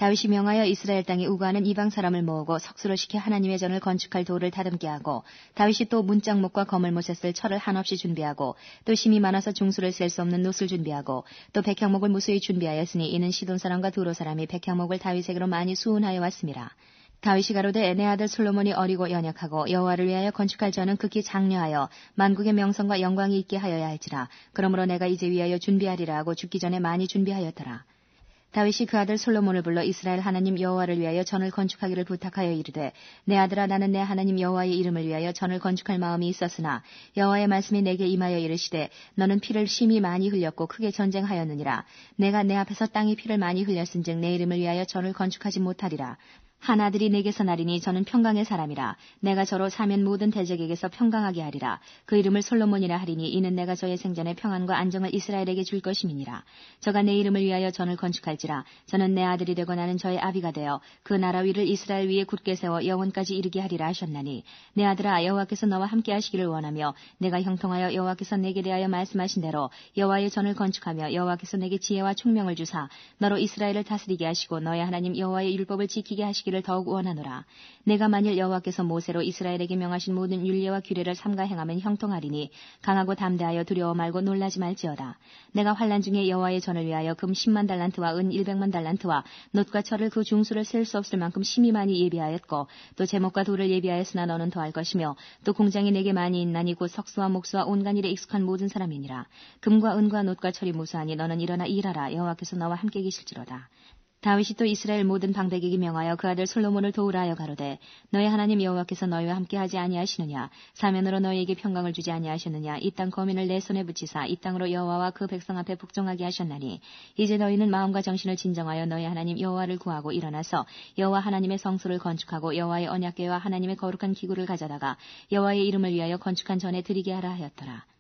다윗이 명하여 이스라엘 땅에 우거하는 이방 사람을 모으고 석수로 시켜 하나님의 전을 건축할 돌을 다듬게 하고, 다윗이 또 문짝목과 거물못에 쓸 철을 한없이 준비하고, 또 심이 많아서 중수를 셀 수 없는 놋을 준비하고, 또 백향목을 무수히 준비하였으니 이는 시돈 사람과 두로 사람이 백향목을 다윗에게로 많이 수운하여 왔습니다. 다윗이 가로되 내 아들 솔로몬이 어리고 연약하고 여호와를 위하여 건축할 전은 극히 장려하여 만국의 명성과 영광이 있게 하여야 할지라. 그러므로 내가 이제 위하여 준비하리라 하고 죽기 전에 많이 준비하였더라. 다윗이 그 아들 솔로몬을 불러 이스라엘 하나님 여호와를 위하여 전을 건축하기를 부탁하여 이르되, 내 아들아, 나는 내 하나님 여호와의 이름을 위하여 전을 건축할 마음이 있었으나 여호와의 말씀이 내게 임하여 이르시되, 너는 피를 심히 많이 흘렸고 크게 전쟁하였느니라. 내가 내 앞에서 땅이 피를 많이 흘렸은즉 내 이름을 위하여 전을 건축하지 못하리라. 한 아들이 내게서 나리니 저는 평강의 사람이라. 내가 저로 사면 모든 대적에게서 평강하게 하리라. 그 이름을 솔로몬이라 하리니 이는 내가 저의 생전에 평안과 안정을 이스라엘에게 줄 것임이니라. 저가 내 이름을 위하여 전을 건축할지라. 저는 내 아들이 되고 나는 저의 아비가 되어 그 나라 위를 이스라엘 위에 굳게 세워 영원까지 이르게 하리라 하셨나니, 내 아들아, 여호와께서 너와 함께 하시기를 원하며 내가 형통하여 여호와께서 내게 대하여 말씀하신 대로 여호와의 전을 건축하며 여호와께서 내게 지혜와 총명을 주사 너로 이스라엘을 다스리게 하시고 너의 하나님 여호와의 율법을 지키게 하시기를 더욱 원하노라. 내가 만일 여호와께서 모세로 이스라엘에게 명하신 모든 율례와 규례를 삼가 행하면 형통하리니 강하고 담대하여 두려워 말고 놀라지 말지어다. 내가 환난 중에 여호와의 전을 위하여 금 10만 달란트와 은 100만 달란트와 놋과 철을 그 중수를 셀 수 없을 만큼 심히 많이 예비하였고, 또 제목과 돌을 예비하였으나 너는 더할 것이며, 또 공장이 내게 많이 있나니 곧 석수와 목수와 온갖 일에 익숙한 모든 사람이니라. 금과 은과 놋과 철이 무수하니 너는 일어나 일하라. 여호와께서 너와 함께 계실지로다. 다윗이 또 이스라엘 모든 방백에게 명하여 그 아들 솔로몬을 도우라 하여 가로되, 너의 하나님 여호와께서 너희와 함께 하지 아니하시느냐? 사면으로 너희에게 평강을 주지 아니하셨느냐? 이 땅 거민을 내 손에 붙이사 이 땅으로 여호와와 그 백성 앞에 복종하게 하셨나니, 이제 너희는 마음과 정신을 진정하여 너희 하나님 여호와를 구하고 일어나서 여호와 하나님의 성소를 건축하고 여호와의 언약궤와 하나님의 거룩한 기구를 가져다가 여호와의 이름을 위하여 건축한 전에 드리게 하라 하였더라.